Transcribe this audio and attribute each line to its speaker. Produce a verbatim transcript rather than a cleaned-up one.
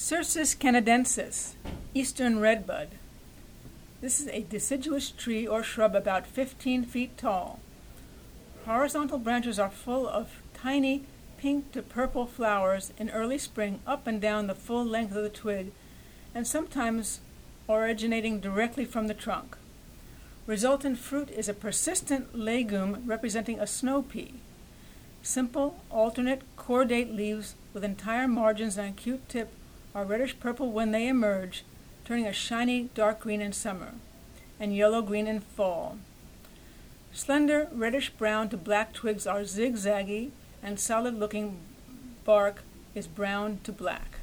Speaker 1: Cercis canadensis, eastern redbud. This is a deciduous tree or shrub about fifteen feet tall. Horizontal branches are full of tiny pink to purple flowers in early spring up and down the full length of the twig, and sometimes originating directly from the trunk. Resultant fruit is a persistent legume representing a snow pea. Simple, alternate, cordate leaves with entire margins and acute tip are reddish-purple when they emerge, turning a shiny dark green in summer, and yellow-green in fall. Slender, reddish-brown to black twigs are zigzaggy, and solid-looking bark is brown to black.